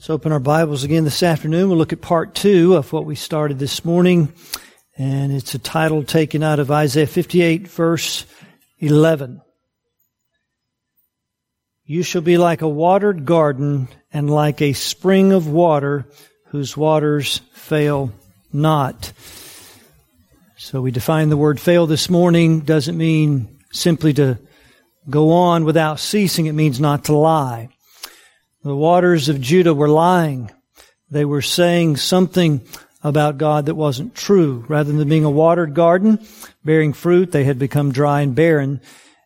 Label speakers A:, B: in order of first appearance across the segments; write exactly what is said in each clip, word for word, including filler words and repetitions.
A: Let's open our Bibles again this afternoon. We'll look at part two of what we started this morning. And it's a title taken out of Isaiah fifty-eight, verse eleven. You shall be like a watered garden and like a spring of water whose waters fail not. So we define the word fail this morning. Doesn't mean simply to go on without ceasing. It means not to lie. The waters of Judah were lying. They were saying something about God that wasn't true. Rather than being a watered garden, bearing fruit, they had become dry and barren.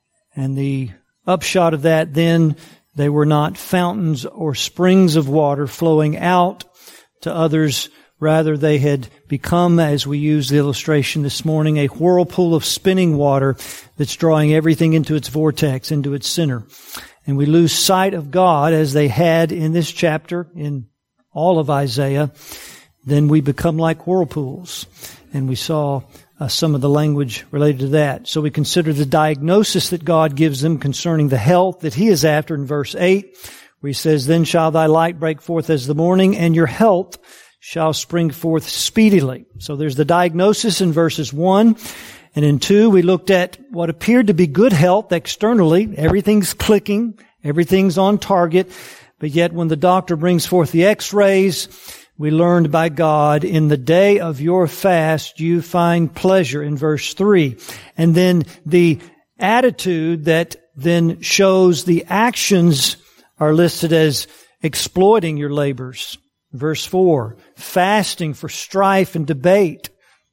A: And the upshot of that then, they were not fountains or springs of water flowing out to others. Rather, they had become, as we used the illustration this morning, a whirlpool of spinning water that's drawing everything into its vortex, into its center. And we lose sight of God as they had in this chapter, in all of Isaiah. Then we become like whirlpools. And we saw uh, some of the language related to that. So we consider the diagnosis that God gives them concerning the health that He is after in verse eight, where He says, Then shall thy light break forth as the morning, and your health shall spring forth speedily. So there's the diagnosis in verses one. And in two, we looked at what appeared to be good health externally. Everything's clicking. Everything's on target. But yet when the doctor brings forth the x-rays, we learned by God, in the day of your fast, you find pleasure in verse three. And then the attitude that then shows the actions are listed as exploiting your labors. Verse four, fasting for strife and debate,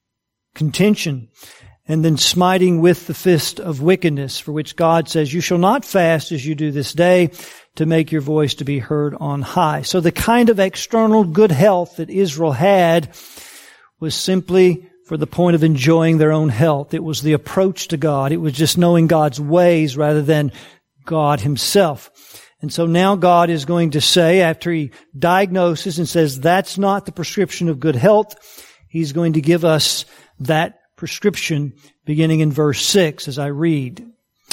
A: contention, and then smiting with the fist of wickedness, for which God says, you shall not fast as you do this day to make your voice to be heard on high. So the kind of external good health that Israel had was simply for the point of enjoying their own health. It was the approach to God. It was just knowing God's ways rather than God Himself. And so now God is going to say, after He diagnoses and says that's not the prescription of good health, He's going to give us that prescription beginning in verse six as I read.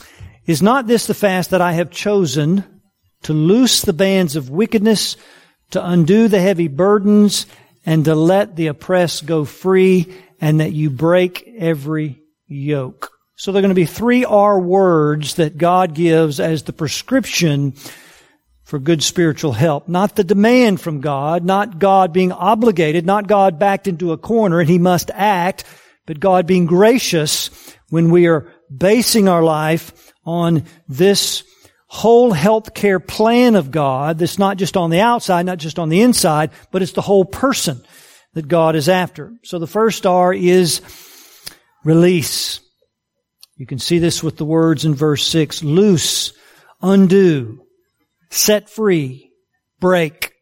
A: Is not this the fast that I have chosen, to loose the bands of wickedness, to undo the heavy burdens, and to let the oppressed go free, and that you break every yoke? So there are going to be three R words that God gives as the prescription for good spiritual health. Not the demand from God, not God being obligated, not God backed into a corner and He must act, but God being gracious when we are basing our life on this whole health care plan of God that's not just on the outside, not just on the inside, but it's the whole person that God is after. So the first R is release. You can see this with the words in verse six. Loose, undo, set free, break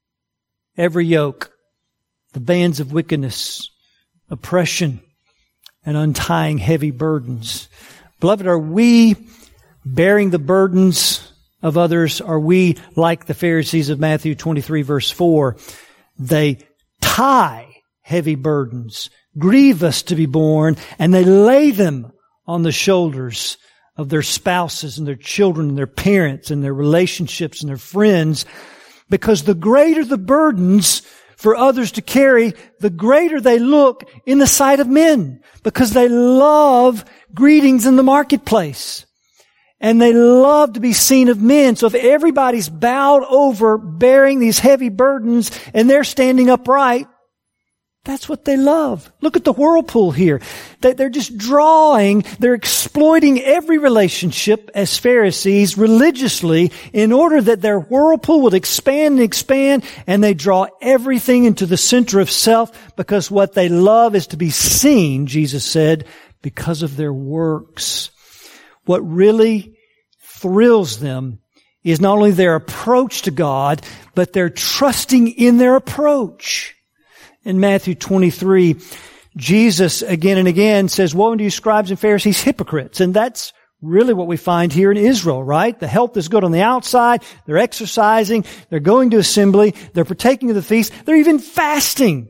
A: every yoke, the bands of wickedness, oppression, and untying heavy burdens. Beloved, are we bearing the burdens of others? Are we like the Pharisees of Matthew twenty-three verse four? They tie heavy burdens, grievous to be borne, and they lay them on the shoulders of their spouses and their children and their parents and their relationships and their friends, because the greater the burdens for others to carry, the greater they look in the sight of men, because they love greetings in the marketplace. And they love to be seen of men. So if everybody's bowed over bearing these heavy burdens and they're standing upright, that's what they love. Look at the whirlpool here. They're just drawing, they're exploiting every relationship as Pharisees religiously in order that their whirlpool would expand and expand, and they draw everything into the center of self, because what they love is to be seen, Jesus said, because of their works. What really thrills them is not only their approach to God, but their trusting in their approach. In Matthew twenty-three, Jesus again and again says, woe unto you scribes and Pharisees, hypocrites. And that's really what we find here in Israel, right? The health is good on the outside. They're exercising. They're going to assembly. They're partaking of the feast. They're even fasting.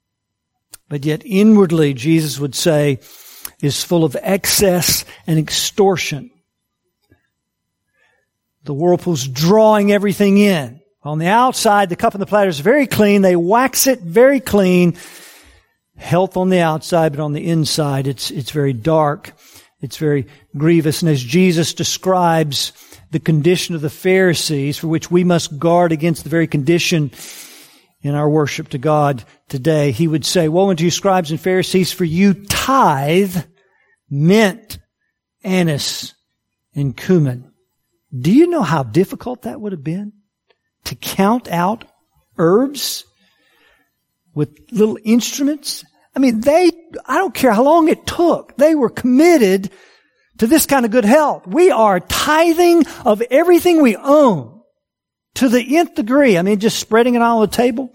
A: But yet inwardly, Jesus would say, is full of excess and extortion. The whirlpool's drawing everything in. On the outside, the cup and the platter is very clean. They wax it very clean. Health on the outside, but on the inside, it's, it's very dark. It's very grievous. And as Jesus describes the condition of the Pharisees, for which we must guard against the very condition in our worship to God today, He would say, "Woe unto you, scribes and Pharisees, for you tithe mint, anise, and cumin." Do you know how difficult that would have been? To count out herbs with little instruments? I mean, they, I don't care how long it took, they were committed to this kind of good health. We are tithing of everything we own to the nth degree. I mean, just spreading it all on the table.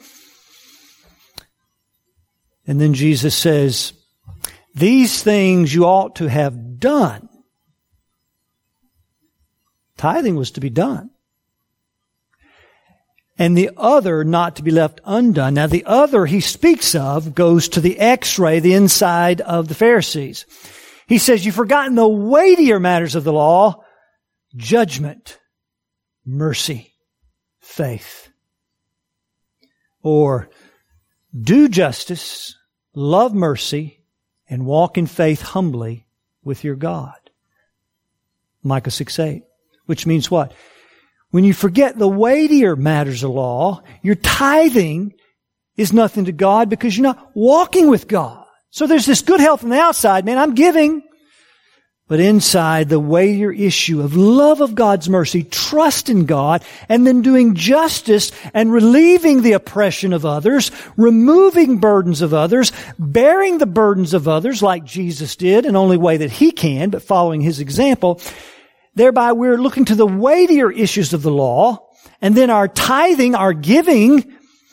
A: And then Jesus says, these things you ought to have done. Tithing was to be done. And the other not to be left undone. Now the other he speaks of goes to the x-ray, the inside of the Pharisees. He says, you've forgotten the weightier matters of the law, judgment, mercy, faith. Or do justice, love mercy, and walk in faith humbly with your God. Micah six eight. Which means what? When you forget the weightier matters of law, your tithing is nothing to God because you're not walking with God. So there's this good health on the outside, man, I'm giving. But inside, the weightier issue of love of God's mercy, trust in God, and then doing justice and relieving the oppression of others, removing burdens of others, bearing the burdens of others like Jesus did in the only way that He can, but following His example. Thereby we're looking to the weightier issues of the law, and then our tithing, our giving,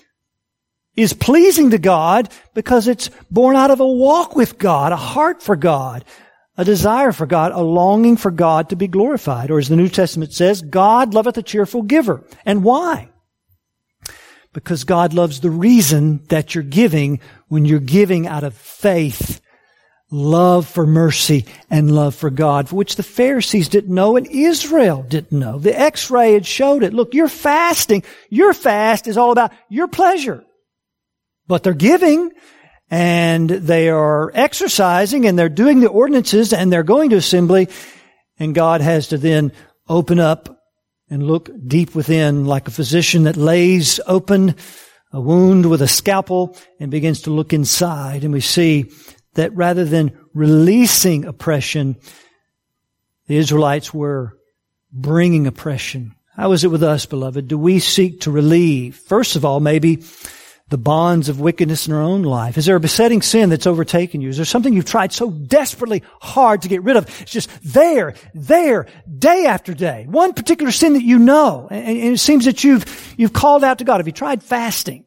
A: is pleasing to God because it's born out of a walk with God, a heart for God, a desire for God, a longing for God to be glorified. Or as the New Testament says, God loveth a cheerful giver. And why? Because God loves the reason that you're giving when you're giving out of faith, love for mercy, and love for God, for which the Pharisees didn't know and Israel didn't know. The X-ray had showed it. Look, you're fasting. Your fast is all about your pleasure. But they're giving, and they are exercising, and they're doing the ordinances, and they're going to assembly, and God has to then open up and look deep within like a physician that lays open a wound with a scalpel and begins to look inside. And we see that rather than releasing oppression, the Israelites were bringing oppression. How is it with us, beloved? Do we seek to relieve, first of all, maybe the bonds of wickedness in our own life? Is there a besetting sin that's overtaken you? Is there something you've tried so desperately hard to get rid of? It's just there, there, day after day. One particular sin that you know, and it seems that you've, you've called out to God. Have you tried fasting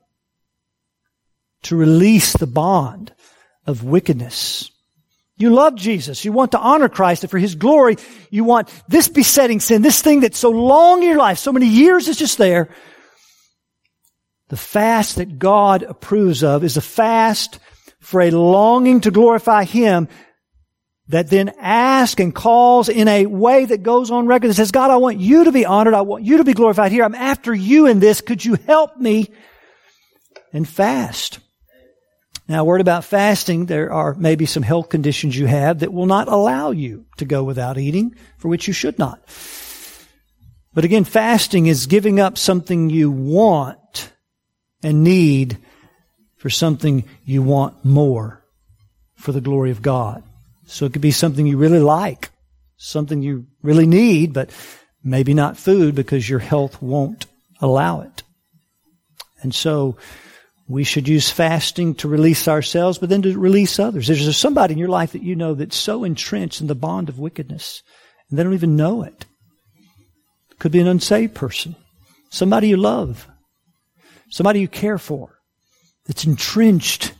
A: to release the bond of wickedness? You love Jesus. You want to honor Christ, and for His glory, you want this besetting sin, this thing that's so long in your life, so many years is just there. The fast that God approves of is a fast for a longing to glorify Him that then asks and calls in a way that goes on record that says, God, I want you to be honored. I want you to be glorified here. I'm after you in this. Could you help me? And fast. Now, a word about fasting. There are maybe some health conditions you have that will not allow you to go without eating, for which you should not. But again, fasting is giving up something you want and need for something you want more for the glory of God. So it could be something you really like, something you really need, but maybe not food because your health won't allow it. And so we should use fasting to release ourselves, but then to release others. Is there somebody in your life that you know that's so entrenched in the bond of wickedness and they don't even know it? It could be an unsaved person, somebody you love, somebody you care for, that's entrenched.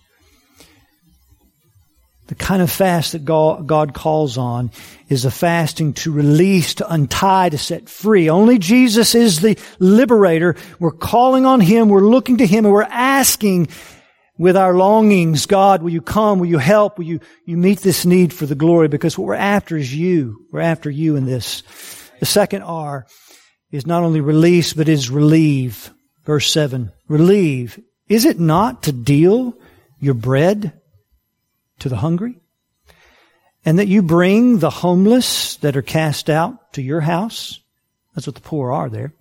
A: The kind of fast that God calls on is a fasting to release, to untie, to set free. Only Jesus is the liberator. We're calling on Him, we're looking to Him, and we're asking with our longings, God, will you come, will you help, will you, you meet this need for the glory? Because what we're after is you. We're after you in this. The second R is not only release, but is relieve. Verse seven, relieve. Is it not to deal your bread to the hungry? And that you bring the homeless that are cast out to your house? That's what the poor are there.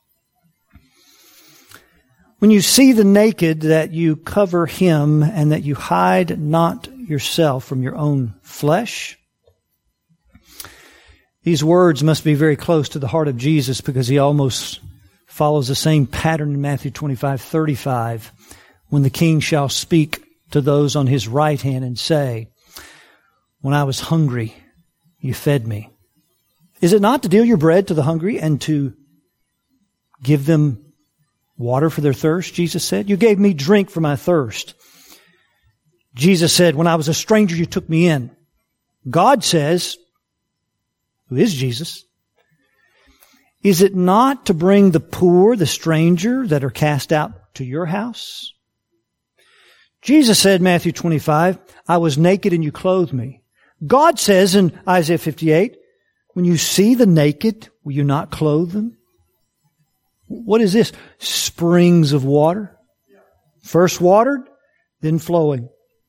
A: When you see the naked, that you cover him, and that you hide not yourself from your own flesh. These words must be very close to the heart of Jesus, because he almost follows the same pattern in Matthew twenty-five thirty-five, when the king shall speak to those on his right hand and say, when I was hungry, you fed me. Is it not to deal your bread to the hungry and to give them water for their thirst? Jesus said, you gave me drink for my thirst. Jesus said, when I was a stranger, you took me in. God says, who is Jesus, is it not to bring the poor, the stranger that are cast out to your house? Jesus said, Matthew twenty-five, I was naked and you clothed me. God says in Isaiah fifty-eight, when you see the naked, will you not clothe them? What is this? Springs of water. First watered, then flowing.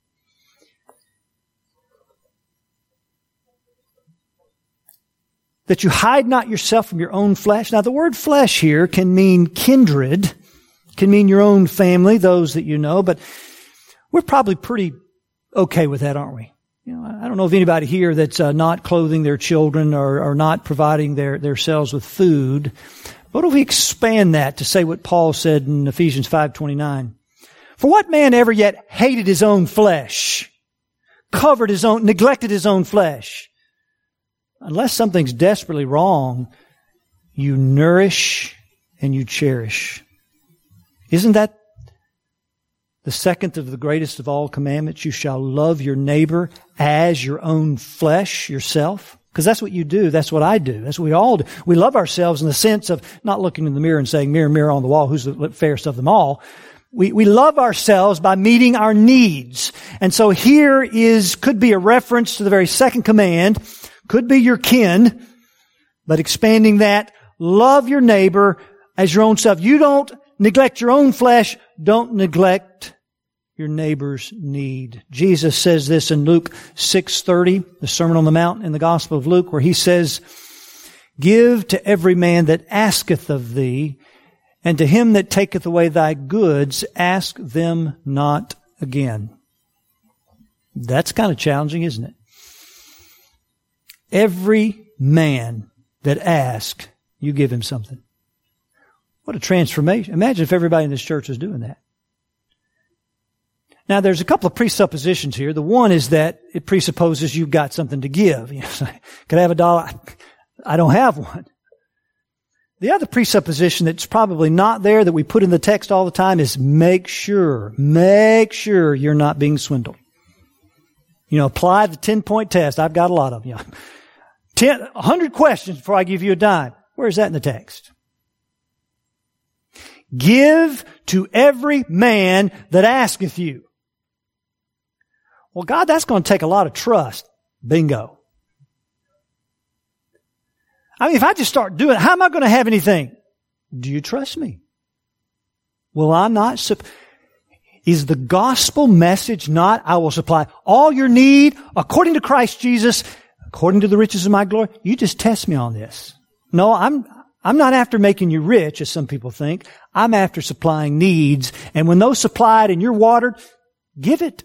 A: That you hide not yourself from your own flesh. Now the word flesh here can mean kindred, can mean your own family, those that you know, but we're probably pretty okay with that, aren't we? You know, I don't know of anybody here that's uh, not clothing their children or, or not providing their themselves with food. What if we expand that to say what Paul said in Ephesians five twenty-nine? For what man ever yet hated his own flesh, covered his own, neglected his own flesh? Unless something's desperately wrong, you nourish and you cherish. Isn't that the second of the greatest of all commandments? You shall love your neighbor as your own flesh, yourself. Because that's what you do. That's what I do. That's what we all do. We love ourselves in the sense of not looking in the mirror and saying, mirror, mirror on the wall, who's the fairest of them all. We, we love ourselves by meeting our needs. And so here is, could be a reference to the very second command, could be your kin, but expanding that, love your neighbor as your own self. You don't neglect your own flesh, don't neglect your neighbor's need. Jesus says this in Luke six thirty, the Sermon on the Mount in the Gospel of Luke, where he says, give to every man that asketh of thee, and to him that taketh away thy goods, ask them not again. That's kind of challenging, isn't it? Every man that asks, you give him something. What a transformation. Imagine if everybody in this church was doing that. Now, there's a couple of presuppositions here. The one is that it presupposes you've got something to give. You know, could I have a dollar? I don't have one. The other presupposition that's probably not there that we put in the text all the time is make sure, make sure you're not being swindled. You know, apply the ten-point test. I've got a lot of them. You know, ten, a hundred questions before I give you a dime. Where's that in the text? Give to every man that asketh you. Well, God, that's going to take a lot of trust. Bingo. I mean, if I just start doing it, how am I going to have anything? Do you trust me? Will I not? Sup- Is the gospel message not, I will supply all your need according to Christ Jesus, according to the riches of my glory? You just test me on this. No, I'm, I'm not after making you rich, as some people think. I'm after supplying needs. And when those supplied and you're watered, give it.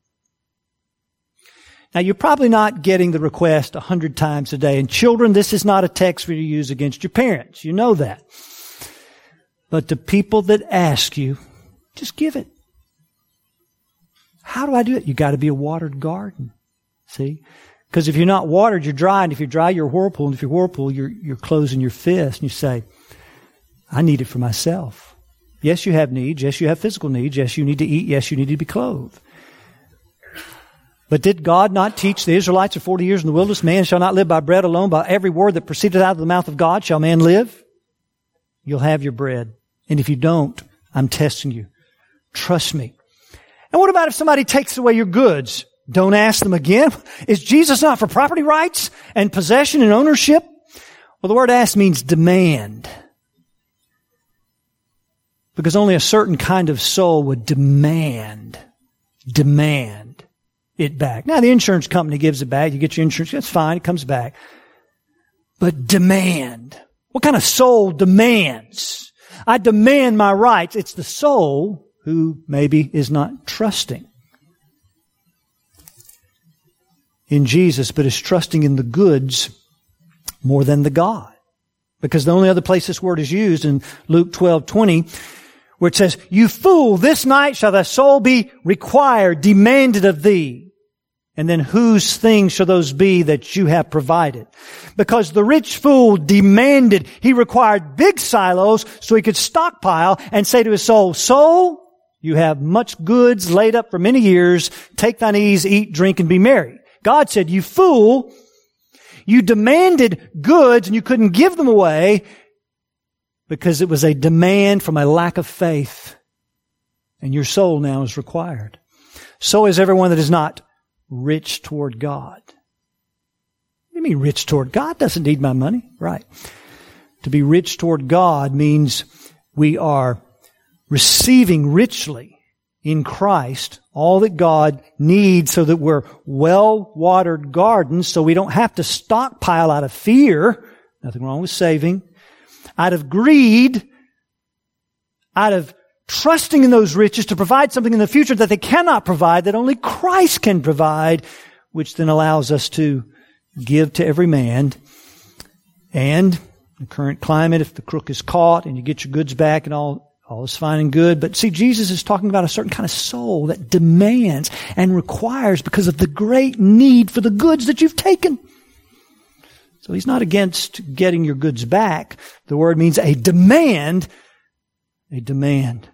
A: Now, you're probably not getting the request a hundred times a day. And children, this is not a text for you to use against your parents. You know that. But to people that ask you, just give it. How do I do it? You got to be a watered garden. See? Because if you're not watered, you're dry. And if you're dry, you're a whirlpool. And if you're whirlpool, you're, you're closing your fist. And you say, I need it for myself. Yes, you have needs. Yes, you have physical needs. Yes, you need to eat. Yes, you need to be clothed. But did God not teach the Israelites for forty years in the wilderness, man shall not live by bread alone, by every word that proceeded out of the mouth of God shall man live? You'll have your bread. And if you don't, I'm testing you. Trust me. And what about if somebody takes away your goods? Don't ask them again. Is Jesus not for property rights and possession and ownership? Well, the word ask means demand. Because only a certain kind of soul would demand, demand it back. Now, the insurance company gives it back. You get your insurance. That's fine. It comes back. But demand. What kind of soul demands? I demand my rights. It's the soul who maybe is not trusting in Jesus, but is trusting in the goods more than the God. Because the only other place this word is used in Luke twelve twenty, where it says, "You fool, this night shall thy soul be required, demanded of thee." And then whose things shall those be that you have provided? Because the rich fool demanded, he required big silos so he could stockpile and say to his soul, "Soul, you have much goods laid up for many years. Take thine ease, eat, drink, and be merry." God said, "You fool, you demanded goods and you couldn't give them away because it was a demand from a lack of faith. And your soul now is required. So is everyone that is not rich toward God." What do you mean rich toward God? Doesn't need my money. Right. To be rich toward God means we are receiving richly in Christ all that God needs so that we're well-watered gardens so we don't have to stockpile out of fear. Nothing wrong with saving. Out of greed. Out of trusting in those riches to provide something in the future that they cannot provide, that only Christ can provide, which then allows us to give to every man. And in the current climate, if the crook is caught and you get your goods back and all, all is fine and good. But see, Jesus is talking about a certain kind of soul that demands and requires because of the great need for the goods that you've taken. So he's not against getting your goods back. The word means a demand, a demand.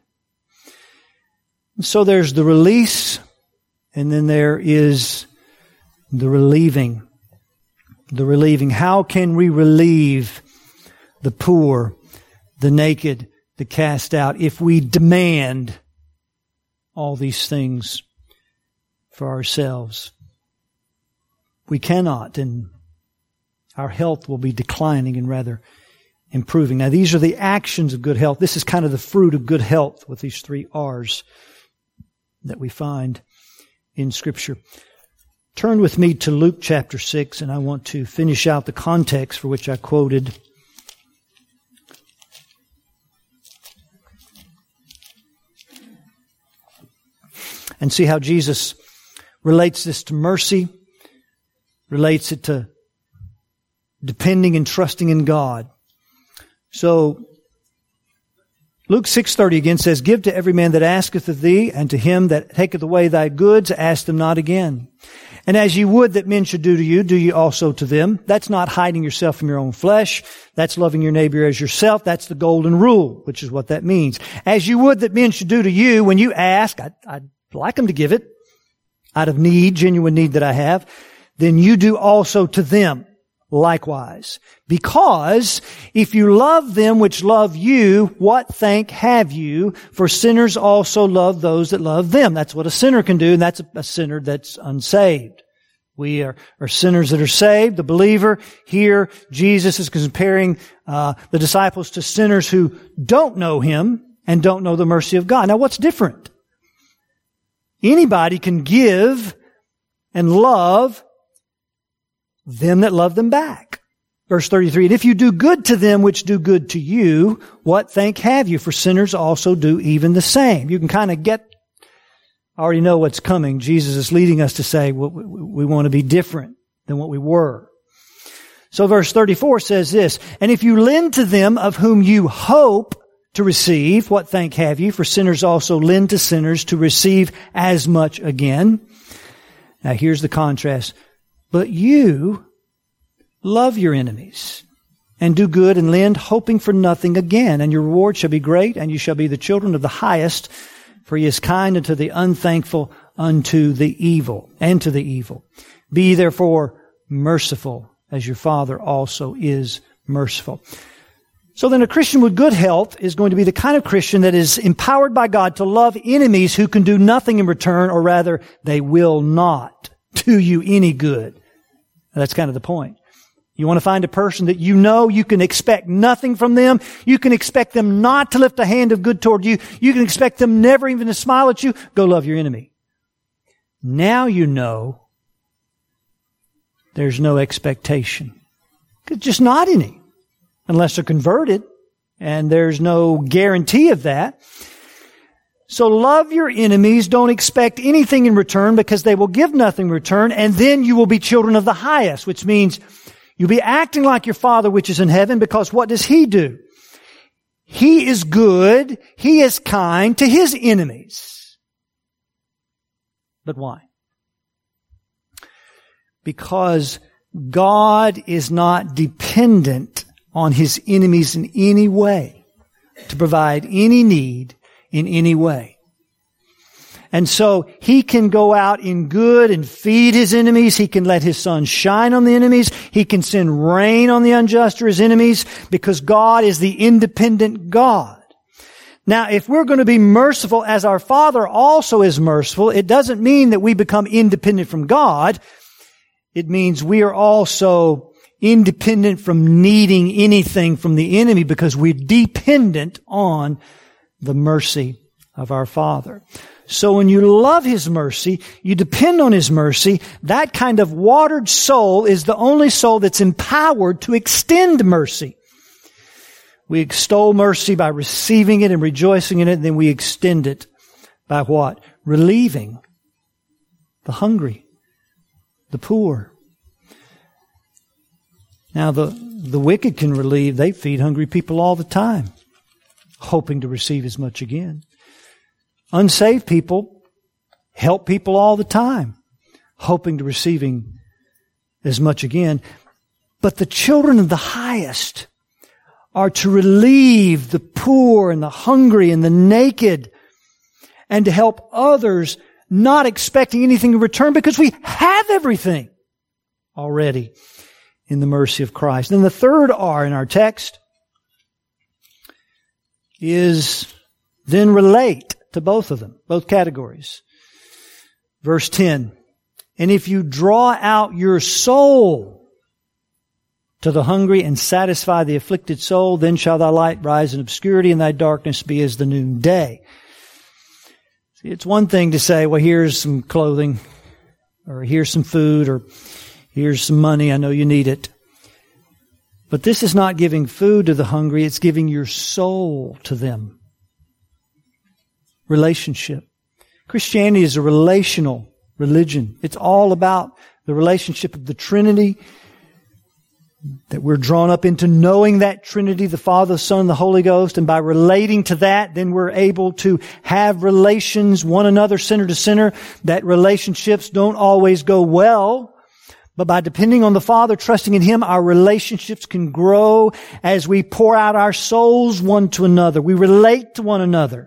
A: So there's the release, and then there is the relieving. The relieving. How can we relieve the poor, the naked, the cast out, if we demand all these things for ourselves? We cannot, and our health will be declining and rather improving. Now, these are the actions of good health. This is kind of the fruit of good health with these three R's that we find in Scripture. Turn with me to Luke chapter six, and I want to finish out the context for which I quoted. And see how Jesus relates this to mercy, relates it to depending and trusting in God. So, Luke six thirty again says, "Give to every man that asketh of thee, and to him that taketh away thy goods, ask them not again. And as ye would that men should do to you, do ye also to them." That's not hiding yourself from your own flesh. That's loving your neighbor as yourself. That's the golden rule, which is what that means. As you would that men should do to you, when you ask, I'd, I'd like them to give it, out of need, genuine need that I have, then you do also to them likewise. Because if you love them which love you, what thank have you? For sinners also love those that love them. That's what a sinner can do, and that's a, a sinner that's unsaved. We are, are sinners that are saved. The believer here, Jesus is comparing uh, the disciples to sinners who don't know Him and don't know the mercy of God. Now, what's different? Anybody can give and love them that love them back. Verse thirty-three, "And if you do good to them which do good to you, what thank have you? For sinners also do even the same." You can kind of get, already know what's coming. Jesus is leading us to say, well, we, we want to be different than what we were. So verse thirty-four says this, "And if you lend to them of whom you hope to receive, what thank have you? For sinners also lend to sinners to receive as much again." Now here's the contrast. "But you love your enemies, and do good and lend, hoping for nothing again. And your reward shall be great, and you shall be the children of the highest, for He is kind unto the unthankful, unto the evil, and to the evil. Be ye therefore merciful, as your Father also is merciful." So then a Christian with good health is going to be the kind of Christian that is empowered by God to love enemies who can do nothing in return, or rather, they will not do you any good. That's kind of the point. You want to find a person that you know you can expect nothing from them. You can expect them not to lift a hand of good toward you. You can expect them never even to smile at you. Go love your enemy. Now you know there's no expectation. It's just not any. Unless they're converted. And there's no guarantee of that. So love your enemies. Don't expect anything in return because they will give nothing in return. And then you will be children of the highest, which means you'll be acting like your Father which is in heaven, because what does He do? He is good. He is kind to His enemies. But why? Because God is not dependent on His enemies in any way to provide any need in any way. And so He can go out in good and feed His enemies. He can let His sun shine on the enemies. He can send rain on the unjust or His enemies, because God is the independent God. Now, if we're going to be merciful as our Father also is merciful, it doesn't mean that we become independent from God. It means we are also independent from needing anything from the enemy, because we're dependent on the mercy of our Father. So when you love His mercy, you depend on His mercy. That kind of watered soul is the only soul that's empowered to extend mercy. We extol mercy by receiving it and rejoicing in it, and then we extend it by what? Relieving the hungry, the poor. Now the, the wicked can relieve. They feed hungry people all the time, hoping to receive as much again. Unsaved people help people all the time, hoping to receiving as much again. But the children of the highest are to relieve the poor and the hungry and the naked, and to help others, not expecting anything in return, because we have everything already in the mercy of Christ. Then the third R in our text is then relate to both of them, both categories. Verse ten, and if you draw out your soul to the hungry and satisfy the afflicted soul, then shall thy light rise in obscurity and thy darkness be as the noonday. See, it's one thing to say, well, here's some clothing, or here's some food, or here's some money, I know you need it. But this is not giving food to the hungry, it's giving your soul to them. Relationship. Christianity is a relational religion. It's all about the relationship of the Trinity, that we're drawn up into knowing that Trinity, the Father, the Son, and the Holy Ghost, and by relating to that, then we're able to have relations, one another, center to center. That relationships don't always go well, but by depending on the Father, trusting in Him, our relationships can grow as we pour out our souls one to another. We relate to one another.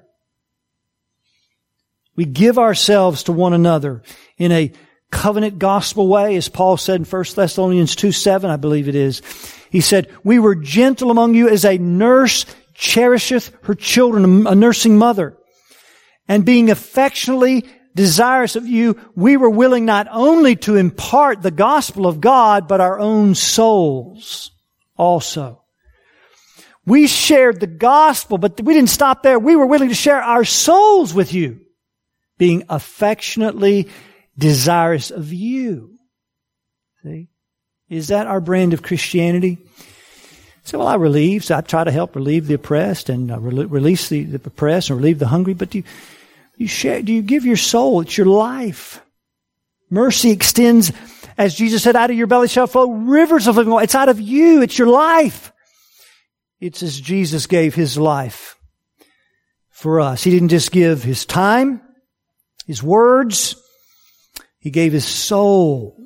A: We give ourselves to one another in a covenant gospel way, as Paul said in First Thessalonians two seven, I believe it is. He said, we were gentle among you as a nurse cherisheth her children, a nursing mother. And being affectionately desirous of you, we were willing not only to impart the gospel of God, but our own souls also. We shared the gospel, but we didn't stop there. We were willing to share our souls with you, being affectionately desirous of you. See? Is that our brand of Christianity? So, well, I relieve, so I try to help relieve the oppressed and uh, re- release the, the oppressed and relieve the hungry, but do you, you share, do you give your soul? It's your life. Mercy extends, as Jesus said, out of your belly shall flow rivers of living water. It's out of you. It's your life. It's as Jesus gave His life for us. He didn't just give His time, His words. He gave His soul.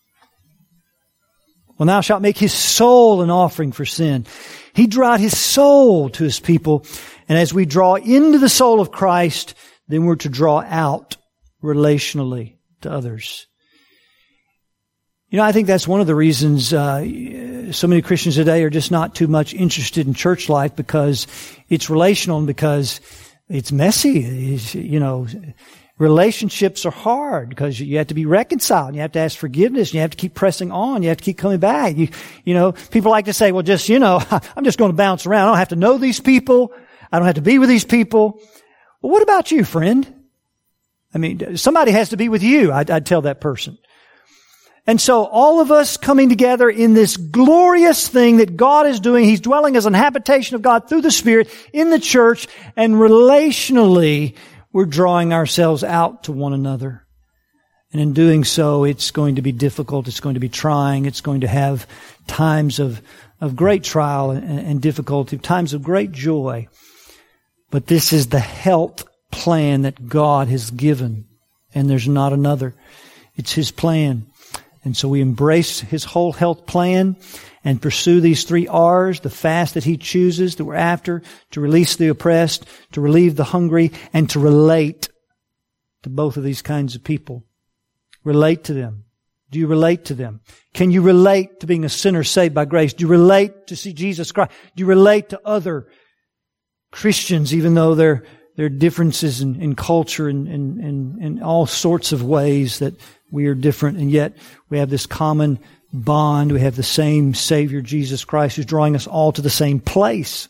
A: Well, thou shalt make His soul an offering for sin. He drew out His soul to His people. And as we draw into the soul of Christ, then we're to draw out relationally to others. You know, I think that's one of the reasons uh, so many Christians today are just not too much interested in church life, because it's relational and because it's messy. It's, you know, Relationships are hard because you have to be reconciled. And you have to ask forgiveness. And you have to keep pressing on. You have to keep coming back. You, you know, people like to say, well, just, you know, I'm just going to bounce around. I don't have to know these people. I don't have to be with these people. Well, what about you, friend? I mean, somebody has to be with you. I'd, I'd tell that person. And so all of us coming together in this glorious thing that God is doing, He's dwelling as an habitation of God through the Spirit in the church, and relationally, we're drawing ourselves out to one another. And in doing so, it's going to be difficult. It's going to be trying. It's going to have times of, of great trial and, and difficulty, times of great joy. But this is the health plan that God has given. And there's not another. It's His plan. And so we embrace His whole health plan and pursue these three R's, the fast that He chooses that we're after, to release the oppressed, to relieve the hungry, and to relate to both of these kinds of people. Relate to them. Do you relate to them? Can you relate to being a sinner saved by grace? Do you relate to see Jesus Christ? Do you relate to other Christians, even though there, there are differences in, in culture and in, in, in all sorts of ways that we are different, and yet we have this common bond. We have the same Savior, Jesus Christ, who's drawing us all to the same place.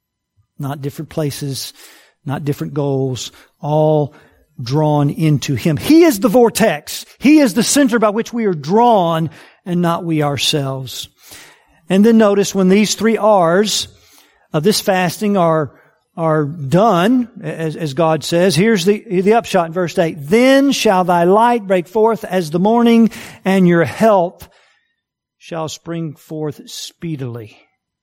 A: Not different places, not different goals, all drawn into Him. He is the vortex. He is the center by which we are drawn, and not we ourselves. And then notice when these three R's of this fasting are are done, as, as God says, here's the, the upshot in verse eight. Then shall thy light break forth as the morning, and your health shall spring forth speedily.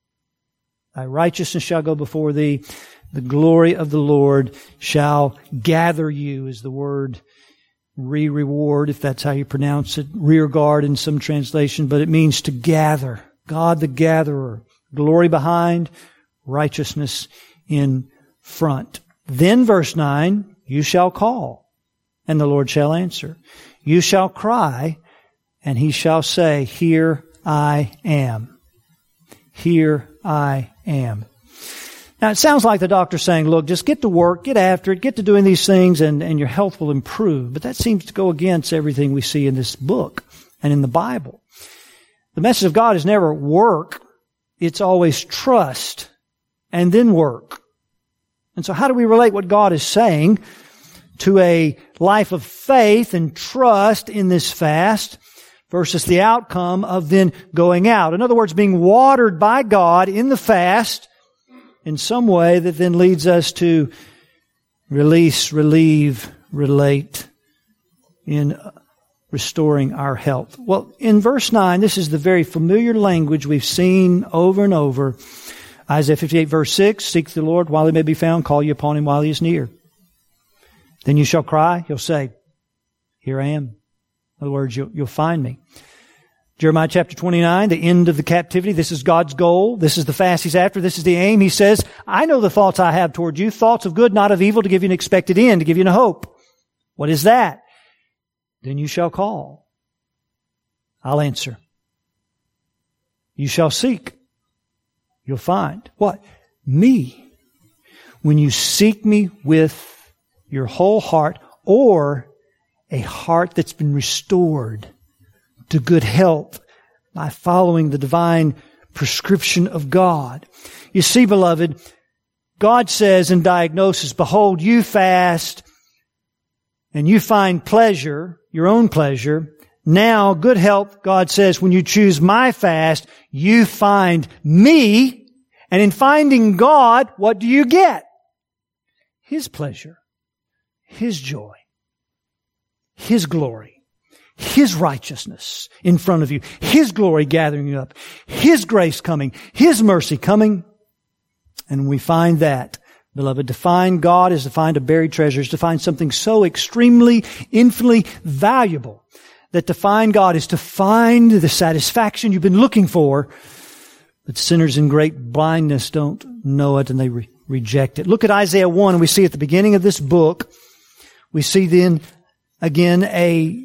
A: Thy righteousness shall go before thee. The glory of the Lord shall gather you, is the word re-reward, if that's how you pronounce it. Rear guard in some translation, but it means to gather. God the gatherer. Glory behind, righteousness in front. Then verse nine, you shall call, and the Lord shall answer. You shall cry, and He shall say, here I am. Here I am. Now, it sounds like the doctor's saying, look, just get to work, get after it, get to doing these things, and, and your health will improve. But that seems to go against everything we see in this book and in the Bible. The message of God is never work. It's always trust and then work. And so how do we relate what God is saying to a life of faith and trust in this fast versus the outcome of then going out? In other words, being watered by God in the fast in some way that then leads us to release, relieve, relate in restoring our health. Well, in verse nine, this is the very familiar language we've seen over and over. Isaiah fifty-eight verse six, seek the Lord while He may be found, call you upon Him while He is near. Then you shall cry, He'll say, here I am. In other words, you'll, you'll find me. Jeremiah chapter twenty-nine, the end of the captivity. This is God's goal. This is the fast He's after. This is the aim. He says, I know the thoughts I have toward you, thoughts of good, not of evil, to give you an expected end, to give you a hope. What is that? Then you shall call. I'll answer. You shall seek. You'll find. What? Me. When you seek me with your whole heart, or a heart that's been restored to good health by following the divine prescription of God. You see, beloved, God says in diagnosis, behold, you fast and you find pleasure, your own pleasure. Now, good health, God says, when you choose my fast, you find me. And in finding God, what do you get? His pleasure, His joy, His glory. His righteousness in front of you. His glory gathering you up. His grace coming. His mercy coming. And we find that, beloved, to find God is to find a buried treasure, is to find something so extremely, infinitely valuable that to find God is to find the satisfaction you've been looking for. But sinners in great blindness don't know it and they re- reject it. Look at Isaiah one, and we see at the beginning of this book, we see then again a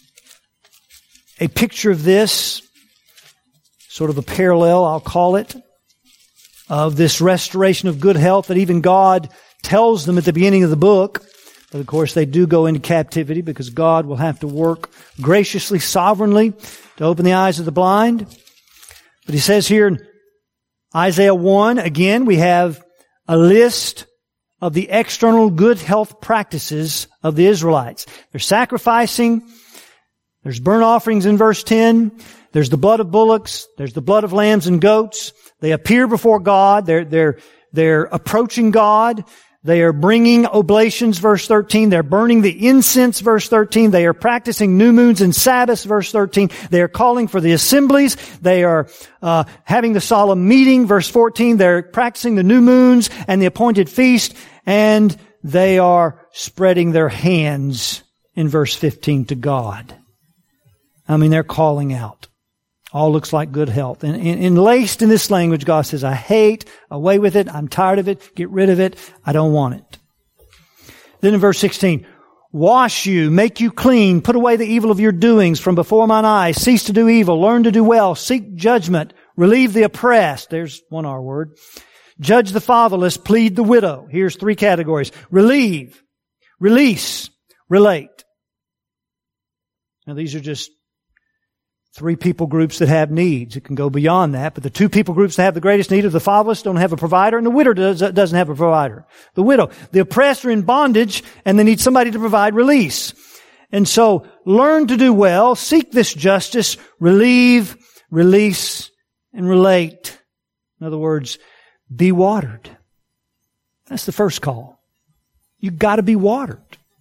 A: A picture of this, sort of a parallel, I'll call it, of this restoration of good health that even God tells them at the beginning of the book. But of course, they do go into captivity because God will have to work graciously, sovereignly to open the eyes of the blind. But he says here in Isaiah one, again, we have a list of the external good health practices of the Israelites. They're sacrificing. There's burnt offerings in verse ten. There's the blood of bullocks. There's the blood of lambs and goats. They appear before God. They're, they're, they're approaching God. They are bringing oblations, verse thirteen. They're burning the incense, verse thirteen. They are practicing new moons and Sabbaths, verse thirteen. They are calling for the assemblies. They are uh having the solemn meeting, verse fourteen. They're practicing the new moons and the appointed feast. And they are spreading their hands, in verse fifteen, to God. I mean, they're calling out. All looks like good health. And, and, and laced in this language, God says, I hate, away with it, I'm tired of it, get rid of it, I don't want it. Then in verse sixteen, wash you, make you clean, put away the evil of your doings from before mine eyes, cease to do evil, learn to do well, seek judgment, relieve the oppressed. There's one R word. Judge the fatherless, plead the widow. Here's three categories. Relieve, release, relate. Now these are just three people groups that have needs. It can go beyond that, but the two people groups that have the greatest need of the fatherless don't have a provider, and the widow does, doesn't have a provider. The widow, the oppressed are in bondage, and they need somebody to provide release. And so, learn to do well, seek this justice, relieve, release, and relate. In other words, be watered. That's the first call. You've got to be watered.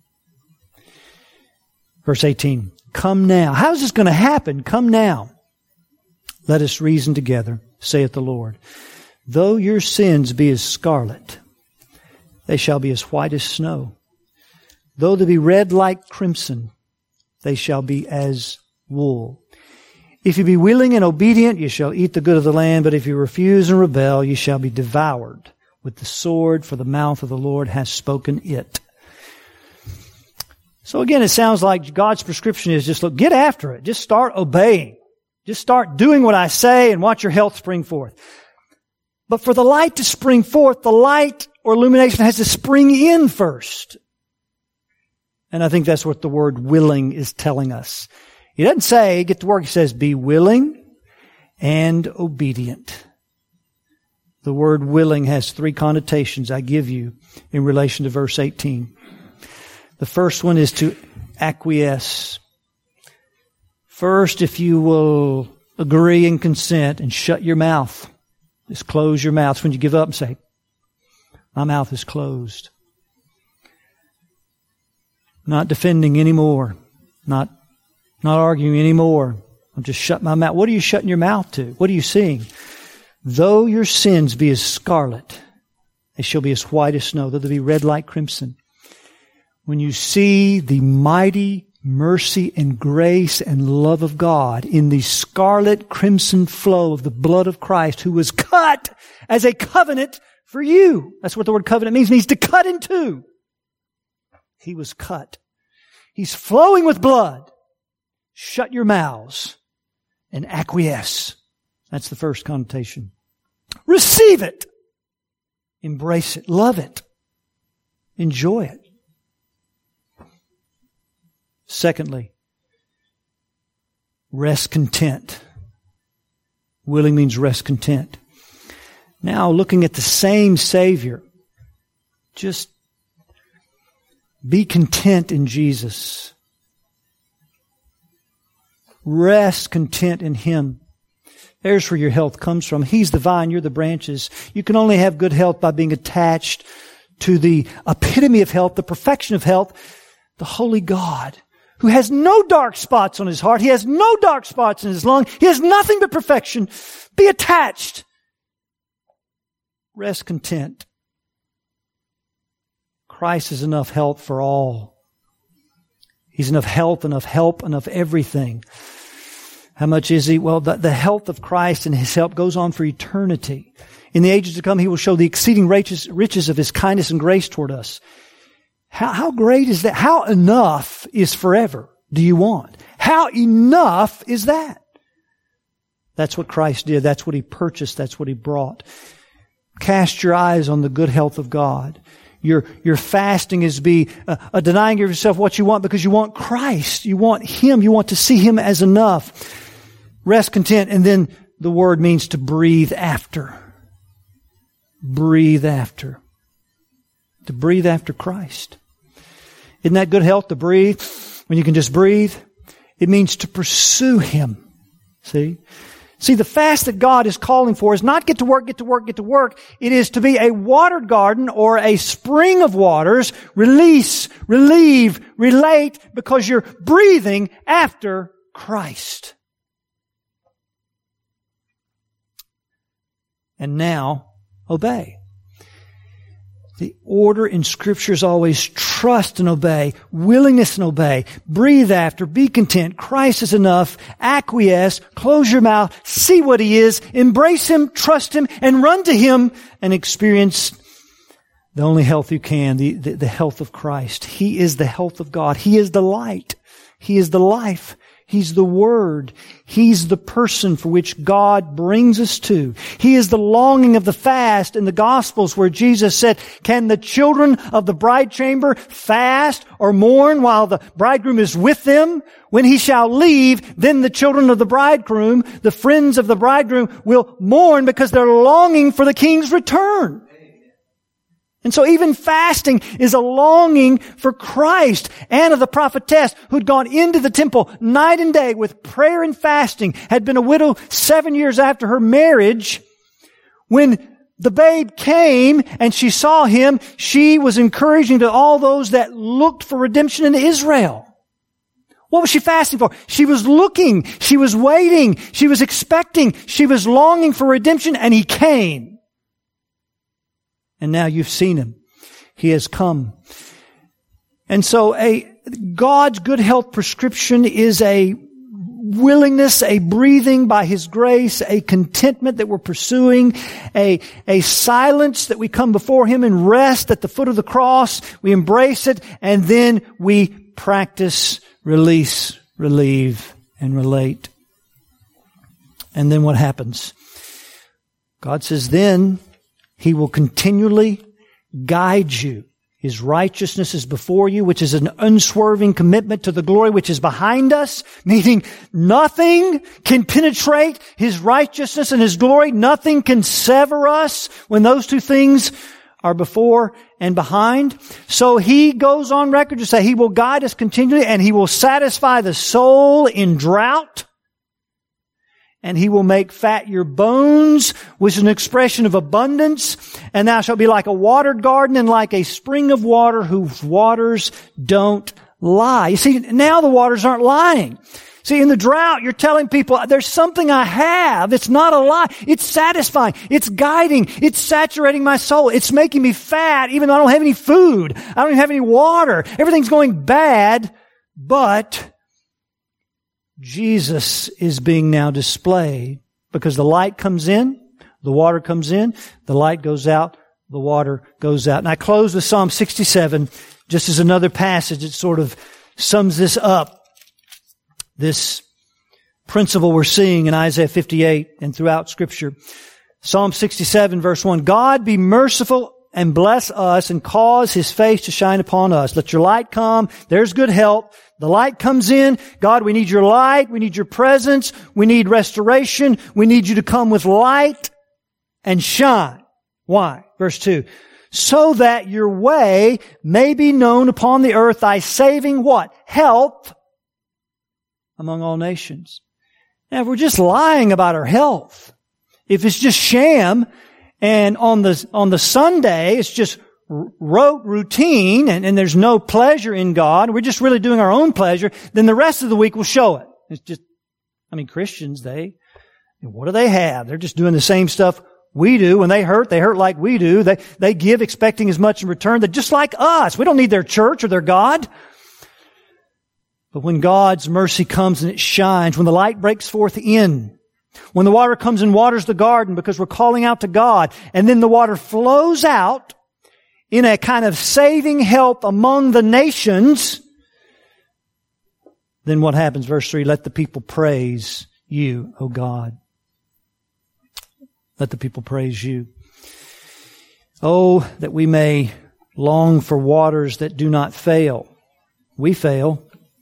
A: Verse eighteen. Come now. How is this going to happen? Come now. Let us reason together, saith the Lord. Though your sins be as scarlet, they shall be as white as snow. Though they be red like crimson, they shall be as wool. If you be willing and obedient, you shall eat the good of the land. But if you refuse and rebel, you shall be devoured with the sword, for the mouth of the Lord has spoken it. So again, it sounds like God's prescription is just, look, get after it. Just start obeying. Just start doing what I say and watch your health spring forth. But for the light to spring forth, the light or illumination has to spring in first. And I think that's what the word willing is telling us. He doesn't say, get to work. He says, be willing and obedient. The word willing has three connotations I give you in relation to verse eighteen. The first one is to acquiesce. First, if you will agree and consent and shut your mouth, just close your mouth. When you give up and say, my mouth is closed. Not defending anymore. Not, not arguing anymore. I'm just shut my mouth. What are you shutting your mouth to? What are you seeing? Though your sins be as scarlet, they shall be as white as snow. Though they be red like crimson. When you see the mighty mercy and grace and love of God in the scarlet crimson flow of the blood of Christ, who was cut as a covenant for you. That's what the word covenant means. It means to cut in two. He was cut. He's flowing with blood. Shut your mouths and acquiesce. That's the first connotation. Receive it. Embrace it. Love it. Enjoy it. Secondly, rest content. Willing means rest content. Now, looking at the same Savior, just be content in Jesus. Rest content in Him. There's where your health comes from. He's the vine, you're the branches. You can only have good health by being attached to the epitome of health, the perfection of health, the Holy God, who has no dark spots on His heart. He has no dark spots in His lung. He has nothing but perfection. Be attached. Rest content. Christ is enough help for all. He's enough health, enough help, enough everything. How much is He? Well, the, the health of Christ and His help goes on for eternity. In the ages to come, He will show the exceeding riches, riches of His kindness and grace toward us. How, how great is that? How enough is forever do you want? How enough is that? That's what Christ did. That's what He purchased. That's what He brought. Cast your eyes on the good health of God. Your, your fasting is be a, a denying of yourself what you want because you want Christ. You want Him. You want to see Him as enough. Rest, content, and then the word means to breathe after. Breathe after. To breathe after Christ. Isn't that good health to breathe when you can just breathe? It means to pursue Him. See? See, the fast that God is calling for is not get to work, get to work, get to work. It is to be a watered garden or a spring of waters. Release, relieve, relate, because you're breathing after Christ. And now, obey. The order in Scripture is always trust and obey, willingness and obey, breathe after, be content, Christ is enough, acquiesce, close your mouth, see what He is, embrace Him, trust Him, and run to Him and experience the only health you can, the, the, the health of Christ. He is the health of God. He is the light. He is the life. He's the Word. He's the person for which God brings us to. He is the longing of the fast in the Gospels where Jesus said, can the children of the bride chamber fast or mourn while the bridegroom is with them? When He shall leave, then the children of the bridegroom, the friends of the bridegroom, will mourn because they're longing for the King's return. And so even fasting is a longing for Christ. Anna the prophetess, who'd gone into the temple night and day with prayer and fasting, had been a widow seven years after her marriage. When the babe came and she saw Him, she was encouraging to all those that looked for redemption in Israel. What was she fasting for? She was looking, she was waiting, she was expecting, she was longing for redemption, and He came. And now you've seen Him. He has come. And so a God's good health prescription is a willingness, a breathing by His grace, a contentment that we're pursuing, a, a silence that we come before Him and rest at the foot of the cross. We embrace it, and then we practice, release, relieve, and relate. And then what happens? God says, then He will continually guide you. His righteousness is before you, which is an unswerving commitment to the glory which is behind us, meaning nothing can penetrate His righteousness and His glory. Nothing can sever us when those two things are before and behind. So He goes on record to say He will guide us continually, and He will satisfy the soul in drought. And He will make fat your bones, which is an expression of abundance. And thou shalt be like a watered garden and like a spring of water whose waters don't lie. You see, now the waters aren't lying. See, in the drought, you're telling people, there's something I have. It's not a lie. It's satisfying. It's guiding. It's saturating my soul. It's making me fat, even though I don't have any food. I don't even have any water. Everything's going bad, but Jesus is being now displayed because the light comes in, the water comes in, the light goes out, the water goes out. And I close with Psalm sixty-seven just as another passage that sort of sums this up. This principle we're seeing in Isaiah fifty-eight and throughout Scripture. Psalm sixty-seven verse one, God be merciful and bless us and cause His face to shine upon us. Let your light come. There's good help. The light comes in. God, we need your light. We need your presence. We need restoration. We need you to come with light and shine. Why? Verse two. So that your way may be known upon the earth, thy saving what? Help among all nations. Now, if we're just lying about our health, if it's just sham, and on the, on the Sunday, it's just rote routine and, and there's no pleasure in God, we're just really doing our own pleasure, then the rest of the week will show it. It's just, I mean, Christians, they, what do they have? They're just doing the same stuff we do. When they hurt, they hurt like we do. They, they give expecting as much in return. They're just like us. We don't need their church or their God. But when God's mercy comes and it shines, when the light breaks forth in, when the water comes and waters the garden because we're calling out to God, and then the water flows out in a kind of saving help among the nations, then what happens? Verse three, let the people praise you, O God. Let the people praise you. Oh, that we may long for waters that do not fail. We fail.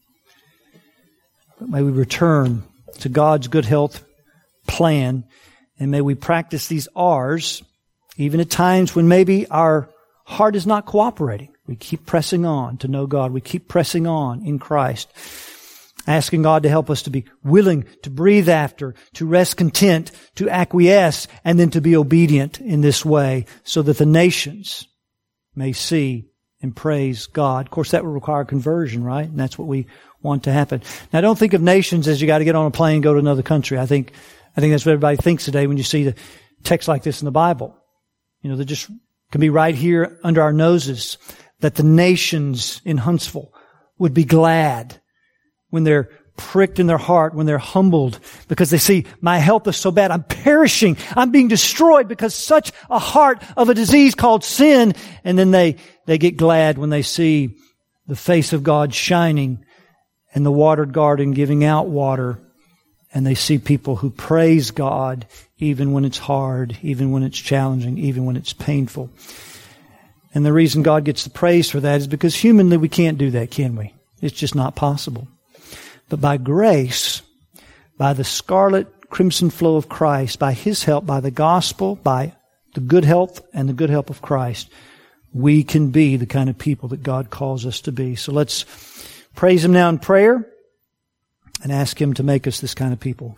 A: But may we return to God's good health plan, and may we practice these R's, even at times when maybe our heart is not cooperating. We keep pressing on to know God. We keep pressing on in Christ, asking God to help us to be willing to breathe after, to rest content, to acquiesce, and then to be obedient in this way so that the nations may see and praise God. Of course, that would require conversion, right? And that's what we want to happen. Now, don't think of nations as you got to get on a plane and go to another country. I think, I think that's what everybody thinks today when you see the text like this in the Bible. You know, that just can be right here under our noses, that the nations in Huntsville would be glad when they're pricked in their heart, when they're humbled, because they see my health is so bad, I'm perishing, I'm being destroyed because such a heart of a disease called sin. And then they, they get glad when they see the face of God shining and the watered garden giving out water. And they see people who praise God even when it's hard, even when it's challenging, even when it's painful. And the reason God gets the praise for that is because humanly we can't do that, can we? It's just not possible. But by grace, by the scarlet crimson flow of Christ, by His help, by the gospel, by the good health and the good help of Christ, we can be the kind of people that God calls us to be. So let's praise Him now in prayer and ask Him to make us this kind of people.